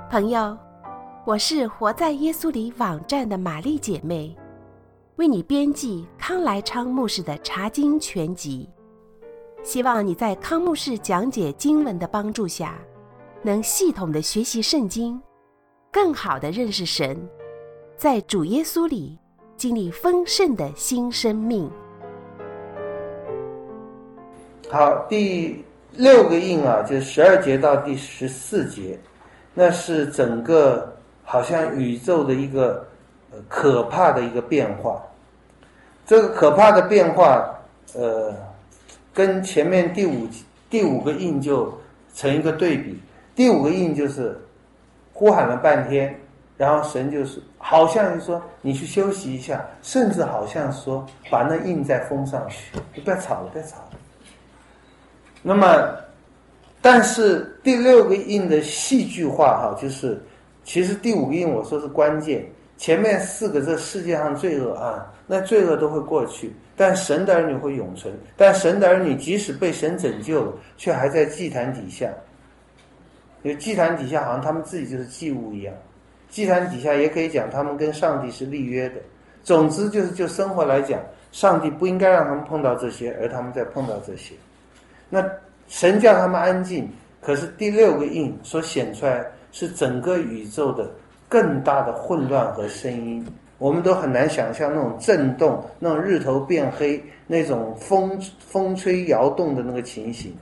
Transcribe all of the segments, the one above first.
朋友，我是活在耶稣里网站的玛丽姐妹，为你编辑康来昌牧师的查经全集，希望你在康牧师讲解经文的帮助下，能系统的学习圣经，更好的认识神，在主耶稣里经历丰盛的新生命。 好，第6个印啊，就12节到第14节，那是整个好像宇宙的一个可怕的一个变化。这个可怕的变化跟前面第五个印就成一个对比。第5个印就是呼喊了半天，然后神就是好像说你去休息一下，甚至好像说把那印再封上去，你不要吵了，不要吵了。那么但是第6个印的戏剧化就是其实第5个印我说是关键，前面4个这世界上罪恶啊，那罪恶都会过去，但神的儿女会永存。但神的儿女即使被神拯救了，却还在祭坛底下，因为祭坛底下好像他们自己就是祭物一样，祭坛底下也可以讲他们跟上帝是立约的。总之就生活来讲，上帝不应该让他们碰到这些，而他们在碰到这些。那神叫他们安静，可是第6个印所显出来是整个宇宙的更大的混乱和声音，我们都很难想象那种震动，那种日头变黑，那种风吹摇动的那个情形。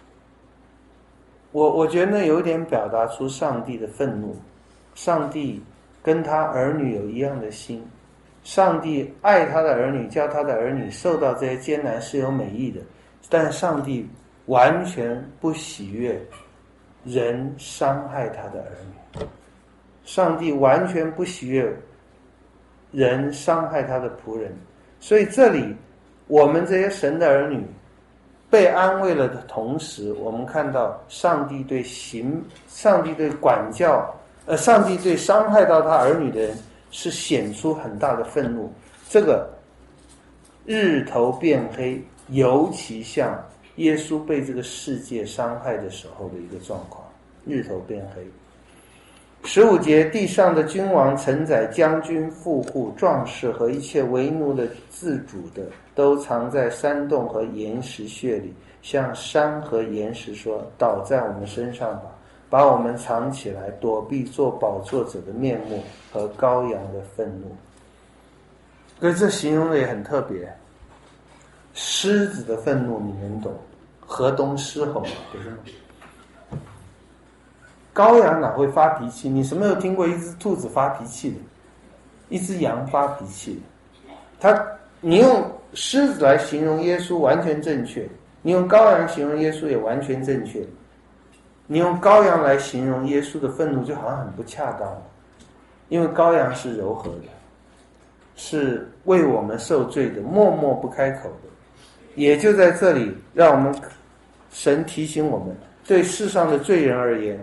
我觉得那有点表达出上帝的愤怒。上帝跟他儿女有一样的心，上帝爱他的儿女，叫他的儿女受到这些艰难是有美意的，但上帝完全不喜悦人伤害他的儿女，上帝完全不喜悦人伤害他的仆人。所以这里我们这些神的儿女被安慰了的同时，我们看到上帝对管教上帝对伤害到他儿女的人是显出很大的愤怒。这个日头变黑尤其像耶稣被这个世界伤害的时候的一个状况，日头变黑。15节，地上的君王、臣宰、将军、富户、壮士和一切为奴的、自主的，都藏在山洞和岩石穴里，向山和岩石说：倒在我们身上吧，把我们藏起来，躲避做宝座者的面目和羔羊的愤怒。可是这形容的也很特别，狮子的愤怒你们懂，河东狮吼，不是吗？羔羊哪会发脾气？你什么时候听过一只兔子发脾气的？一只羊发脾气的？你用狮子来形容耶稣完全正确，你用羔羊形容耶稣也完全正确，你用羔羊来形容耶稣的愤怒就好像很不恰当，因为羔羊是柔和的，是为我们受罪的，默默不开口的。也就在这里让我们神提醒我们，对世上的罪人而言，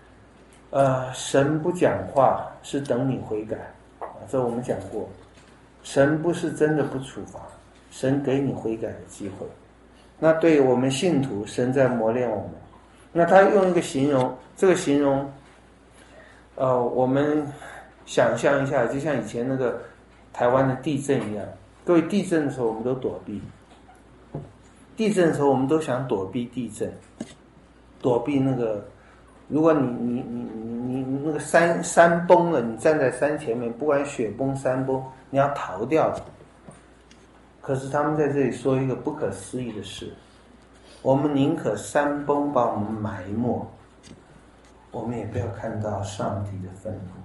神不讲话是等你悔改，这我们讲过，神不是真的不处罚，神给你悔改的机会。那对我们信徒，神在磨练我们。那他用一个形容，这个形容我们想象一下，就像以前那个台湾的地震一样，各位，地震的时候我们都躲避，地震的时候我们都想躲避地震，躲避那个，如果你那个山崩了，你站在山前面，不管雪崩山崩，你要逃掉的。可是他们在这里说一个不可思议的事，我们宁可山崩把我们埋没，我们也不要看到上帝的愤怒。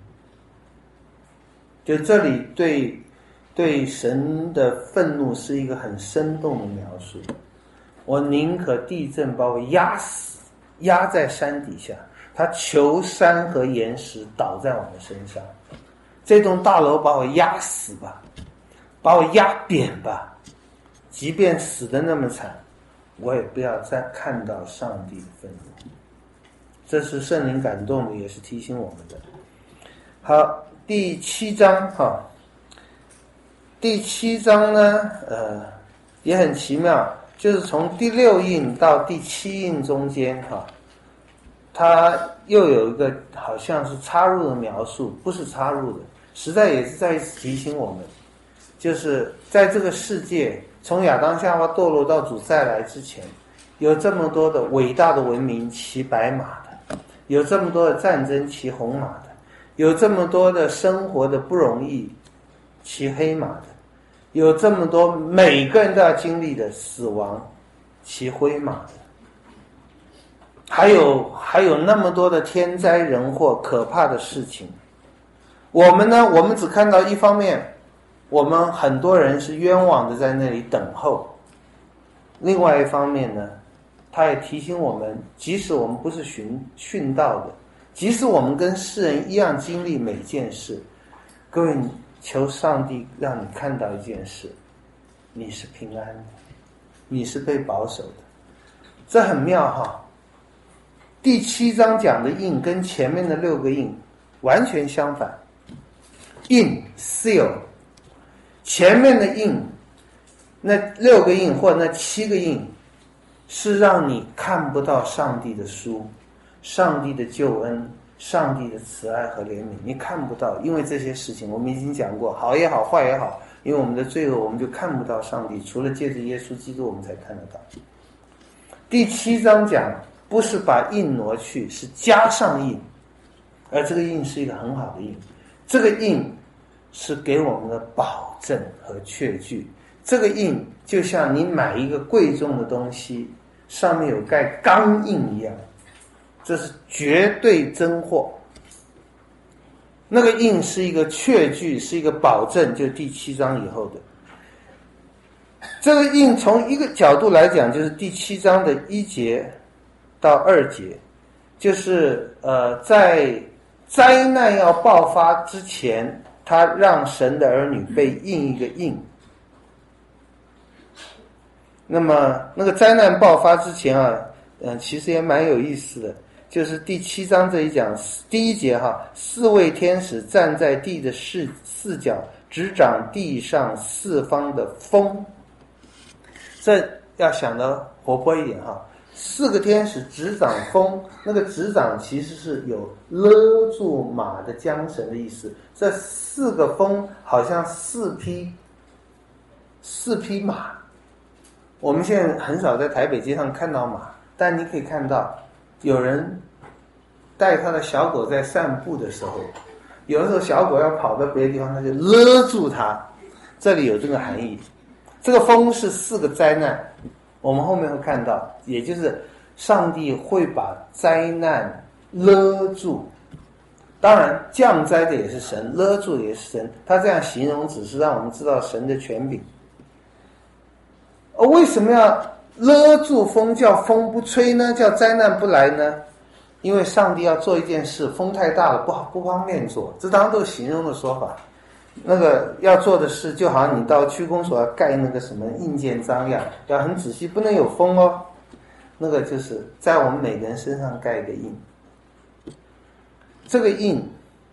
就这里对神的愤怒是一个很生动的描述。我宁可地震把我压死，压在山底下，他求山和岩石倒在我们身上，这栋大楼把我压死吧，把我压扁吧，即便死得那么惨，我也不要再看到上帝的愤怒。这是圣灵感动的，也是提醒我们的。好，第7章第7章呢也很奇妙，就是从第6印到第7印中间它又有一个好像是插入的描述，不是插入的，实在也是再一次提醒我们，就是在这个世界，从亚当夏娃堕落到主再来之前，有这么多的伟大的文明骑白马的，有这么多的战争骑红马的，有这么多的生活的不容易骑黑马的，有这么多每个人都要经历的死亡骑灰马的，还有那么多的天灾人祸可怕的事情。我们呢，我们只看到一方面，我们很多人是冤枉的在那里等候，另外一方面呢，他也提醒我们，即使我们不是殉道的，即使我们跟世人一样经历每件事，各位，求上帝让你看到一件事，你是平安的，你是被保守的。这很妙哈。第7章讲的印跟前面的6个印完全相反。印 seal， 前面的印那6个印或那7个印是让你看不到上帝的书，上帝的救恩，上帝的慈爱和怜悯，你看不到。因为这些事情我们已经讲过，好也好坏也好，因为我们的罪恶我们就看不到上帝，除了借着耶稣基督我们才看得到。第7章讲不是把印挪去，是加上印，而这个印是一个很好的印，这个印是给我们的保证和确据。这个印就像你买一个贵重的东西，上面有盖钢印一样，这是绝对真货。那个印是一个确据，是一个保证，就是第7章以后的。这个印从一个角度来讲，就是第7章的1节到2节，就是在灾难要爆发之前，他让神的儿女被印一个印。那么那个灾难爆发之前啊，其实也蛮有意思的，就是第7章这一讲第1节哈，4位天使站在地的四角，执掌地上四方的风。这要想得活泼一点哈，4个天使执掌风，那个执掌其实是有勒住马的缰绳的意思。这4个风好像4匹马。我们现在很少在台北街上看到马，但你可以看到有人带他的小狗在散步的时候，有的时候小狗要跑到别的地方，他就勒住它，这里有这个含义。这个风是4个灾难，我们后面会看到，也就是上帝会把灾难勒住。当然降灾的也是神，勒住的也是神，他这样形容只是让我们知道神的权柄。为什么要勒住风，叫风不吹呢？叫灾难不来呢？因为上帝要做一件事，风太大了，不方便做，这当然都是形容的说法。那个要做的事，就好像你到区公所要盖那个什么印鉴章一样，要很仔细，不能有风哦。那个就是在我们每个人身上盖一个印。这个印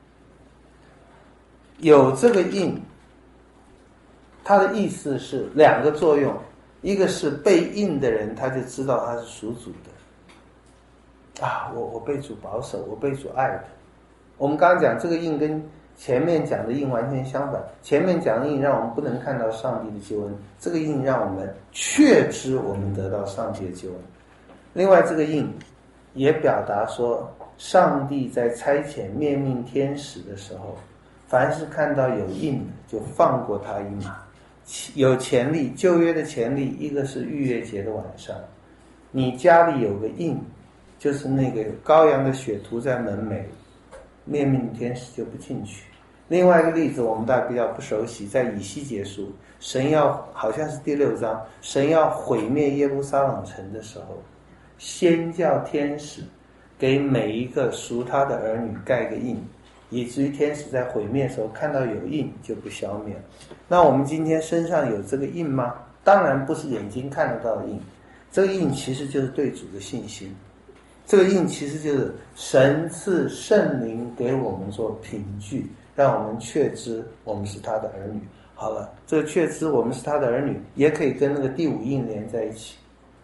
有这个印，它的意思是2个作用。一个是被印的人，他就知道他是属主的啊，我被主保守，我被主爱的。我们刚刚讲这个印跟前面讲的印完全相反，前面讲的印让我们不能看到上帝的救恩，这个印让我们确知我们得到上帝的救恩。另外这个印也表达说，上帝在差遣灭命天使的时候，凡是看到有印的就放过他一马。有潜力，旧约的潜力，一个是逾越节的晚上，你家里有个印，就是那个羔羊的血涂在门楣，灭命天使就不进去。另外一个例子我们大家比较不熟悉，在以西结书，神要好像是第6章，神要毁灭耶路撒冷城的时候，先叫天使给每一个属他的儿女盖个印，以至于天使在毁灭的时候看到有印就不消灭了。那我们今天身上有这个印吗？当然不是眼睛看得到的印，这个印其实就是对主的信心，这个印其实就是神赐圣灵给我们做凭据，让我们确知我们是他的儿女。好了，这个确知我们是他的儿女也可以跟那个第5印连在一起。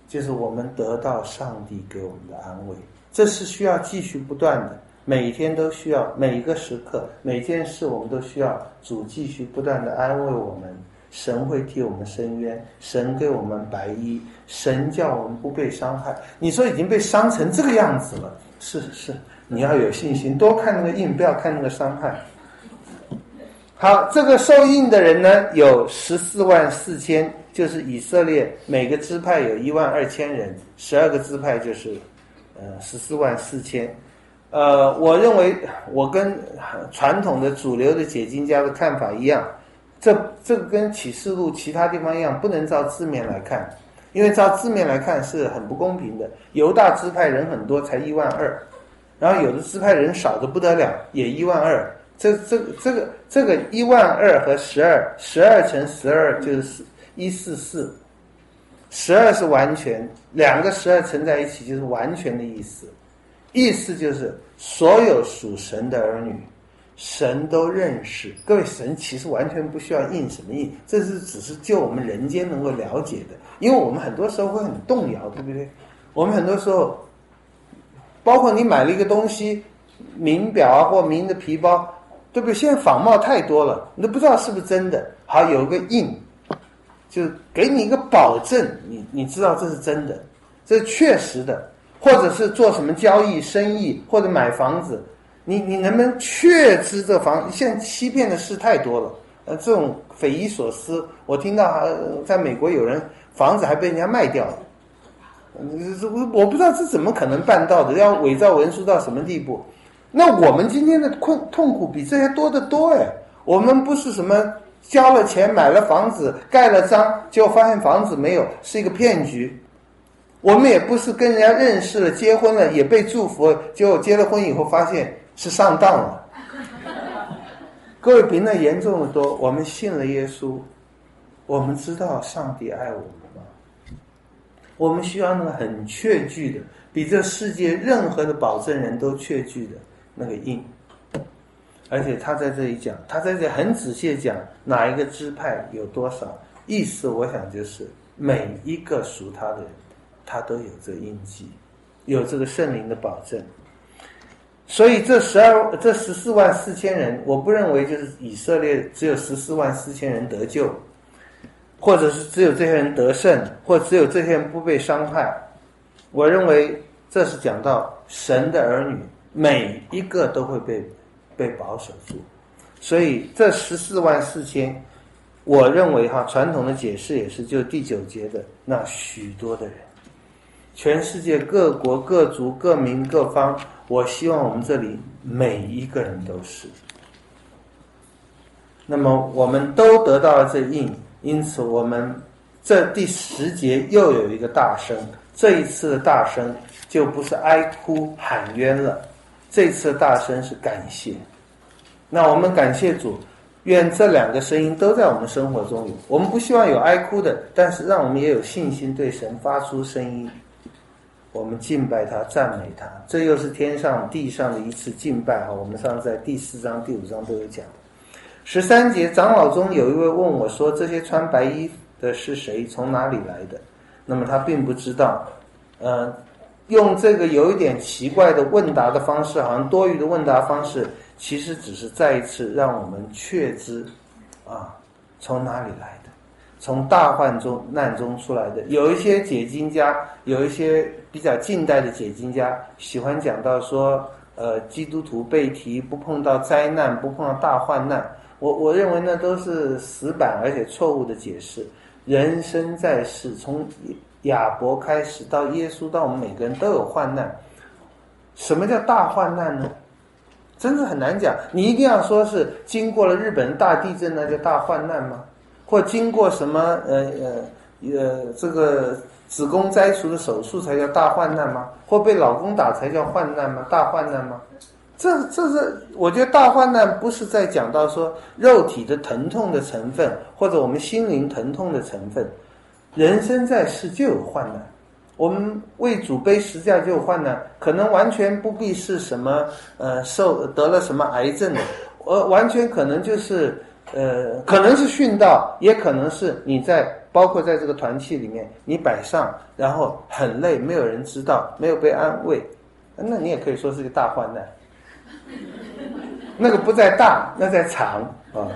就是我们得到上帝给我们的安慰，这是需要继续不断的，每一天都需要，每一个时刻每件事我们都需要主继续不断的安慰我们。神会替我们伸冤，神给我们白衣，神叫我们不被伤害。你说已经被伤成这个样子了，是，你要有信心，多看那个印，不要看那个伤害。好，这个受印的人呢，有144000，就是以色列每个支派有12000人，12个支派就是144000。我认为我跟传统的主流的解经家的看法一样，这个跟启示录其他地方一样，不能照字面来看，因为照字面来看是很不公平的。犹大支派人很多，才12000，然后有的支派人少得不得了，也12000。这个12000和12乘12就是144，12是完全，两个12乘在一起就是完全的意思。意思就是所有属神的儿女，神都认识。各位，神其实完全不需要印什么印，这是只是就我们人间能够了解的，因为我们很多时候会很动摇，对不对？我们很多时候，包括你买了一个东西，名表啊或名的皮包，对不对？现在仿冒太多了，你都不知道是不是真的。好，有个印，就给你一个保证，你知道这是真的，这是确实的。或者是做什么交易、生意，或者买房子，你能不能确知这房？现在欺骗的事太多了，这种匪夷所思。我听到在美国有人房子还被人家卖掉了，我不知道这怎么可能办到的，要伪造文书到什么地步？那我们今天的痛苦比这些多得多哎！我们不是什么交了钱买了房子盖了章，结果发现房子没有，是一个骗局。我们也不是跟人家认识了结婚了也被祝福，结果结了婚以后发现是上当了。各位比那严重的多。我们信了耶稣，我们知道上帝爱我们吗？我们需要那个很确据的，比这世界任何的保证人都确据的那个印。而且他在这里讲，他在这里很仔细讲哪一个支派有多少，意思我想就是每一个属他的人他都有这印记，有这个圣灵的保证。所以这144000人，我不认为就是以色列只有144000人得救，或者是只有这些人得胜，或只有这些人不被伤害。我认为这是讲到神的儿女每一个都会被保守住。所以这144000，我认为传统的解释也是就第9节的那许多的人，全世界各国各族各民各方，我希望我们这里每一个人都是。那么我们都得到了这印，因此我们这第10节又有一个大声，这一次的大声就不是哀哭喊冤了，这次的大声是感谢。那我们感谢主，愿这两个声音都在我们生活中有。我们不希望有哀哭的，但是让我们也有信心对神发出声音。我们敬拜他，赞美他，这又是天上地上的一次敬拜。我们上次在第4章第5章都有讲。13节，长老中有一位问我说，这些穿白衣的是谁，从哪里来的？那么他并不知道，用这个有一点奇怪的问答的方式，好像多余的问答方式，其实只是再一次让我们确知从哪里来的，从大患难中出来的。有一些解经家，有一些比较近代的解经家喜欢讲到说，基督徒被提不碰到灾难，不碰到大患难。我认为那都是死板而且错误的解释。人生在世，从亚伯开始到耶稣到我们每个人都有患难。什么叫大患难呢？真是很难讲。你一定要说是经过了日本大地震那叫大患难吗？或经过什么这个子宫摘除的手术才叫大患难吗？或被老公打才叫患难吗？大患难吗？这是我觉得大患难不是在讲到说肉体的疼痛的成分，或者我们心灵疼痛的成分。人生在世就有患难，我们为主背十字架就有患难，可能完全不必是什么得了什么癌症的，完全可能就是可能是殉道，也可能是你在包括在这个团契里面，你摆上，然后很累，没有人知道，没有被安慰，那你也可以说是个大患难。那个不在大，那在长啊。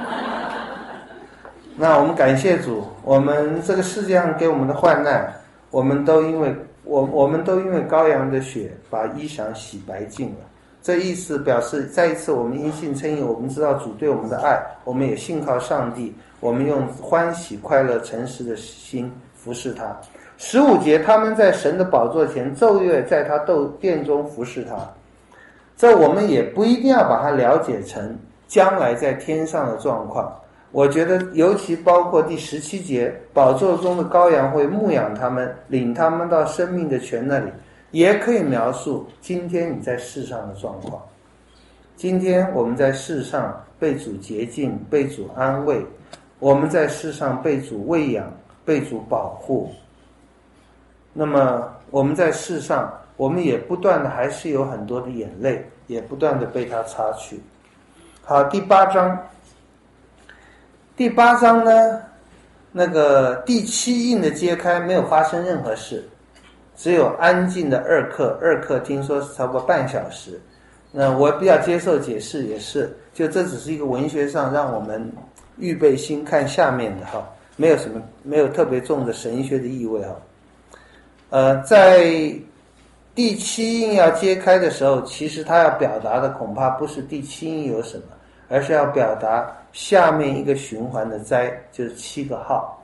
那我们感谢主，我们这个世界上给我们的患难，我们都因为羔羊的血把衣裳洗白净了。这意思表示，再一次我们因信称义，我们知道主对我们的爱，我们也信靠上帝，我们用欢喜快乐诚实的心服侍他。15节，他们在神的宝座前昼夜在他殿中服侍他。这我们也不一定要把它了解成将来在天上的状况。我觉得尤其包括第17节，宝座中的羔羊会牧养他们，领他们到生命的泉那里，也可以描述今天你在世上的状况。今天我们在世上被主洁净，被主安慰，我们在世上被主喂养，被主保护。那么我们在世上，我们也不断的还是有很多的眼泪，也不断的被他擦去。好，第8章。第8章呢，那个第7印的揭开没有发生任何事，只有安静的2刻听说是差不多半小时。那我比较接受解释也是，就这只是一个文学上让我们预备心看下面的哈，没有特别重的神学的意味哈。在第7印要揭开的时候，其实他要表达的恐怕不是第7印有什么，而是要表达下面一个循环的灾，就是7个号。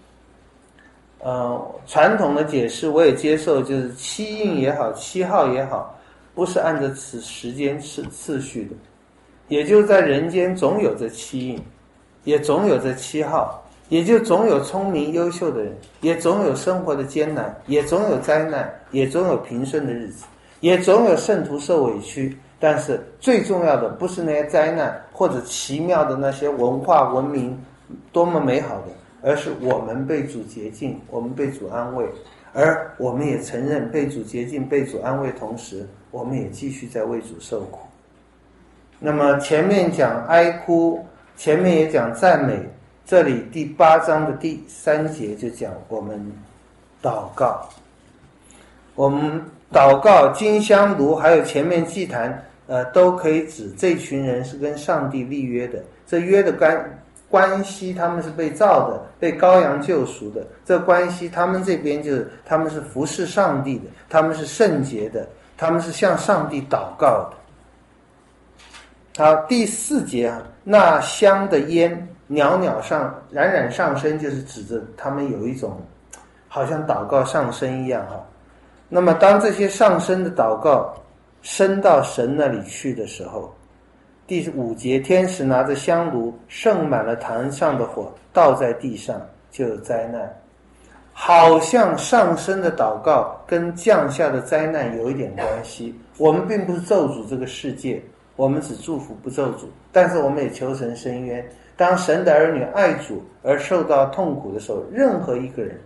传统的解释我也接受，就是7印也好，7号也好，不是按照此时间次序的，也就在人间总有这7印，也总有这7号，也就总有聪明优秀的人，也总有生活的艰难，也总有灾难，也总有平顺的日子，也总有圣徒受委屈。但是最重要的不是那些灾难或者奇妙的那些文化文明多么美好的，而是我们被主洁净，我们被主安慰，而我们也承认被主洁净被主安慰，同时我们也继续在为主受苦。那么前面讲哀哭，前面也讲赞美，这里第8章的第3节就讲我们祷告。我们祷告金香炉还有前面祭坛都可以指这群人是跟上帝立约的，这约的关系他们是被造的，被羔羊救赎的，这关系他们这边就是他们是服侍上帝的，他们是圣洁的，他们是向上帝祷告的。好，第4节那香的烟袅袅冉冉上升，就是指着他们有一种好像祷告上升一样哈。那么当这些上升的祷告升到神那里去的时候，第5节天使拿着香炉盛满了坛上的火倒在地上，就有灾难。好像上升的祷告跟降下的灾难有一点关系。我们并不是咒诅这个世界，我们只祝福不咒诅，但是我们也求神伸冤。当神的儿女爱主而受到痛苦的时候，任何一个人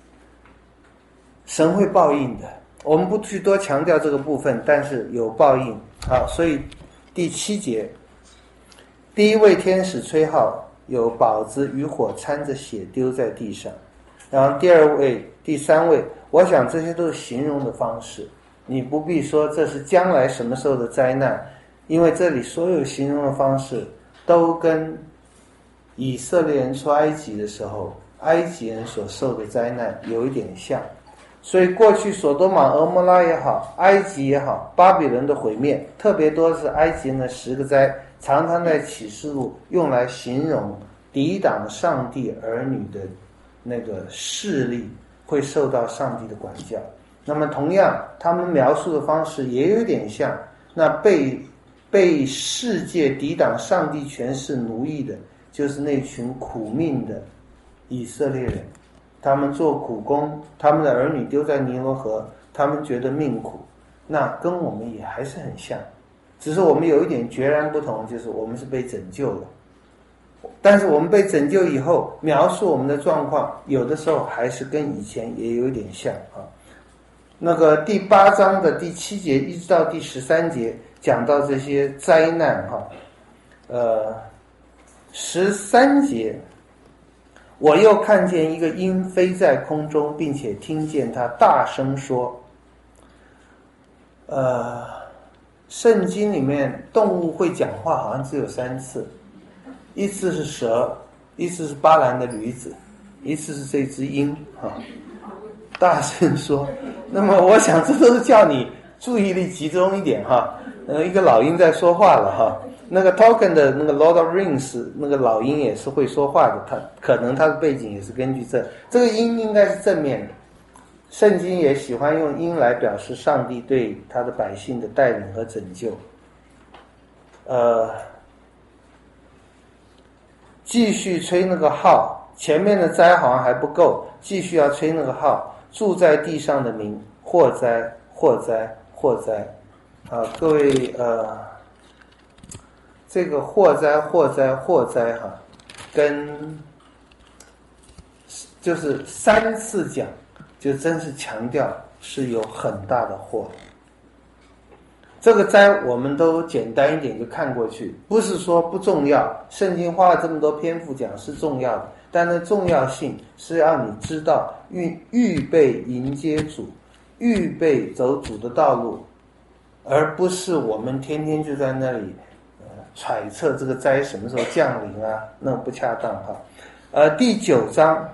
神会报应的。我们不去多强调这个部分，但是有报应。好，所以第7节，第一位天使吹号，有宝子与火掺着血丢在地上。然后第2位、第3位，我想这些都是形容的方式，你不必说这是将来什么时候的灾难，因为这里所有形容的方式都跟以色列人出埃及的时候埃及人所受的灾难有一点像。所以过去所多玛、俄摩拉也好，埃及也好，巴比伦的毁灭，特别多是埃及人的10个灾，常常在启示录用来形容抵挡上帝儿女的那个势力会受到上帝的管教。那么同样他们描述的方式也有点像，那被世界抵挡上帝权势奴役的，就是那群苦命的以色列人，他们做苦工，他们的儿女丢在尼罗河，他们觉得命苦，那跟我们也还是很像，只是我们有一点决然不同，就是我们是被拯救了。但是我们被拯救以后，描述我们的状况，有的时候还是跟以前也有点像啊。那个第8章的第7节一直到第13节讲到这些灾难哈，13节， 我又看见一个鹰飞在空中，并且听见它大声说。圣经里面动物会讲话好像只有3次，一次是蛇，一次是巴兰的驴子，一次是这只鹰大声说。那么我想这都是叫你注意力集中一点一个老鹰在说话了那个 Tolkien 的那个 Lord of Rings 那个老鹰也是会说话的，可能他的背景也是根据这个鹰应该是正面的。圣经也喜欢用鹰来表示上帝对他的百姓的带领和拯救。继续吹那个号，前面的灾好像还不够，继续要吹那个号，住在地上的民，祸灾祸灾祸灾各位这个祸灾祸灾祸灾跟就是3次讲，就真是强调是有很大的祸。这个灾我们都简单一点就看过去，不是说不重要，圣经花了这么多篇幅讲是重要的，但那重要性是让你知道预备迎接主，预备走主的道路，而不是我们天天就在那里揣测这个灾什么时候降临那不恰当第9章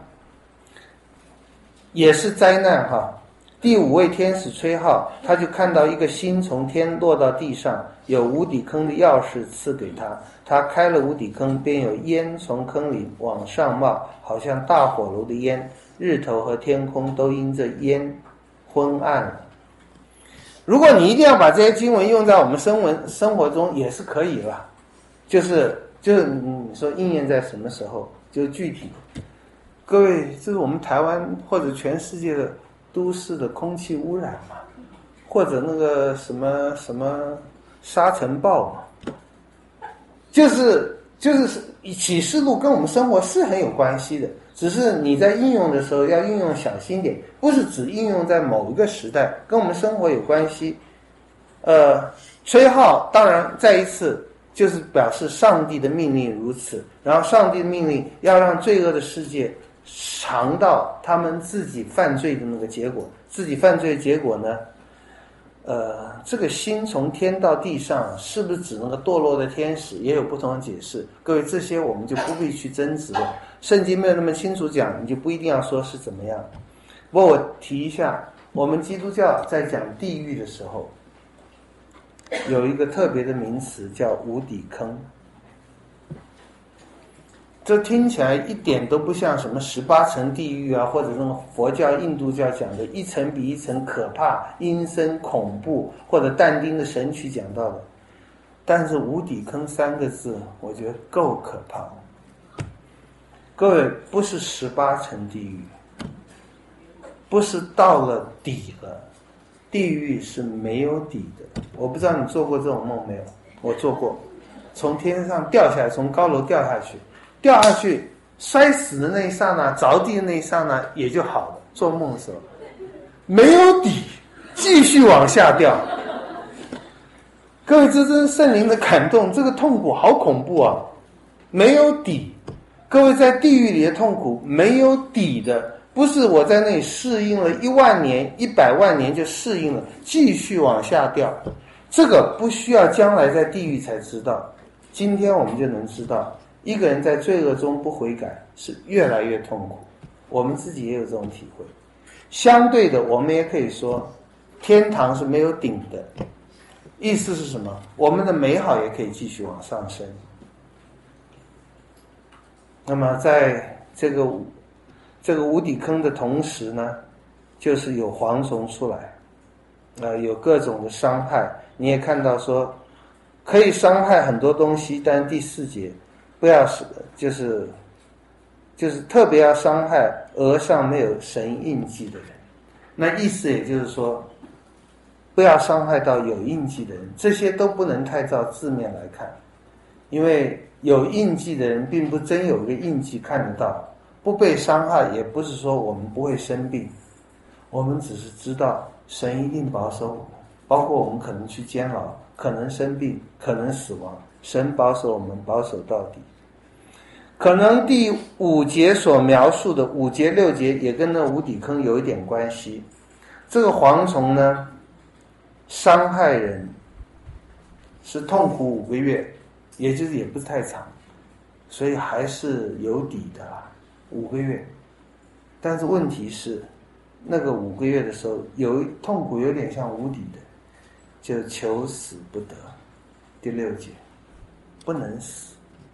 也是灾难第5位天使吹号，他就看到一个星从天落到地上，有无底坑的钥匙赐给他，他开了无底坑，便有烟从坑里往上冒，好像大火炉的烟，日头和天空都因这烟昏暗了。如果你一定要把这些经文用在我们生活中也是可以了，就是你说应验在什么时候，就具体。各位，这是我们台湾或者全世界的都市的空气污染嘛，或者那个什么沙尘暴嘛，就是启示录跟我们生活是很有关系的，只是你在应用的时候要运用小心点，不是只应用在某一个时代，跟我们生活有关系。吹号当然再一次就是表示上帝的命令如此，然后上帝的命令要让罪恶的世界尝到他们自己犯罪的那个结果，自己犯罪的结果呢？这个星从天到地上，是不是指那个堕落的天使，也有不同的解释。各位，这些我们就不必去争执了，圣经没有那么清楚讲，你就不一定要说是怎么样。不过我提一下，我们基督教在讲地狱的时候，有一个特别的名词叫无底坑。这听起来一点都不像什么18层地狱或者那种佛教印度教讲的一层比一层可怕阴森恐怖，或者但丁的神曲讲到的。但是无底坑3个字我觉得够可怕。各位，不是18层地狱，不是到了底了，地狱是没有底的。我不知道你做过这种梦没有，我做过，从天上掉下来，从高楼掉下去摔死的那一刹那，着地的那一刹那也就好了。做梦的时候没有底，继续往下掉。各位，这真是圣灵的感动，这个痛苦好恐怖啊！没有底。各位，在地狱里的痛苦没有底的，不是我在那里适应了1万年100万年就适应了，继续往下掉。这个不需要将来在地狱才知道，今天我们就能知道，一个人在罪恶中不悔改是越来越痛苦。我们自己也有这种体会。相对的，我们也可以说天堂是没有顶的，意思是什么？我们的美好也可以继续往上升。那么在这个无底坑的同时呢，就是有蝗虫出来，有各种的伤害。你也看到说可以伤害很多东西，但第4节不要就是特别要伤害额上没有神印记的人。那意思也就是说，不要伤害到有印记的人。这些都不能太照字面来看，因为有印记的人并不真有一个印记看得到。不被伤害也不是说我们不会生病，我们只是知道神一定保守我们，包括我们可能去监牢，可能生病，可能死亡，神保守我们，保守到底。 可能第5节所描述的5节6节也跟那无底坑有一点关系。这个蝗虫呢，伤害人，是痛苦5个月，也就是也不是太长，所以还是有底的啦，5个月。但是问题是，那个5个月的时候，痛苦有点像无底的，就求死不得。第6节，不能死。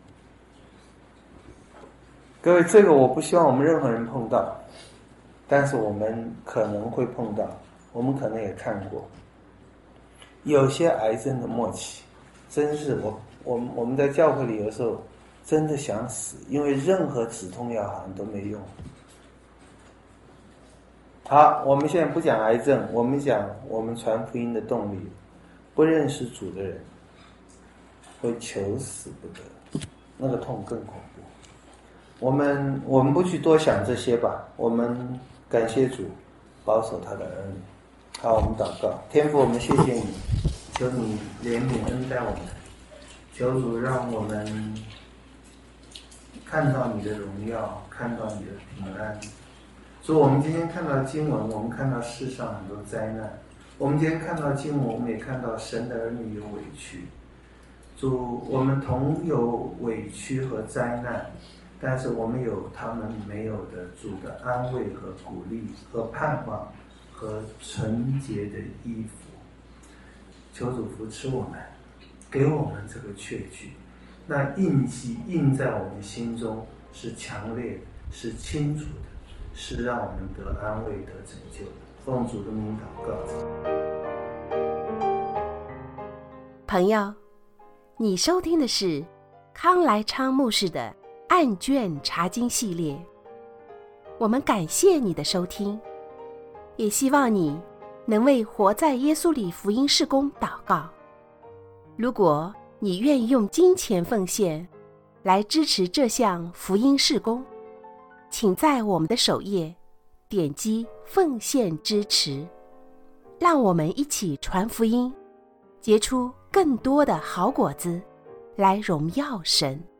各位，这个我不希望我们任何人碰到，但是我们可能会碰到，我们可能也看过。有些癌症的末期，真是我们在教会里有时候真的想死，因为任何止痛药好像都没用。好，我们现在不讲癌症，我们讲我们传福音的动力。不认识主的人会求死不得，那个痛更恐怖。我们不去多想这些吧，我们感谢主保守他的儿女。好，我们祷告。天父，我们谢谢你，求你怜悯恩待我们，求主让我们看到你的荣耀，看到你的平安。主，我们今天看到经文，我们看到世上很多灾难，我们今天看到经文，我们也看到神的儿女有委屈。主，我们同有委屈和灾难，但是我们有他们没有的主的安慰和鼓励和盼望和纯洁的衣服。求主扶持我们，给我们这个确据，那印记印在我们心中是强烈的，是清楚的，是让我们得安慰得拯救的。奉主的名祷告。 朋友，你收听的是康来昌牧师的案卷查经系列，我们感谢你的收听，也希望你能为活在耶稣里福音事工祷告。如果你愿意用金钱奉献来支持这项福音事工，请在我们的首页点击奉献支持，让我们一起传福音，结出更多的好果子，来荣耀神。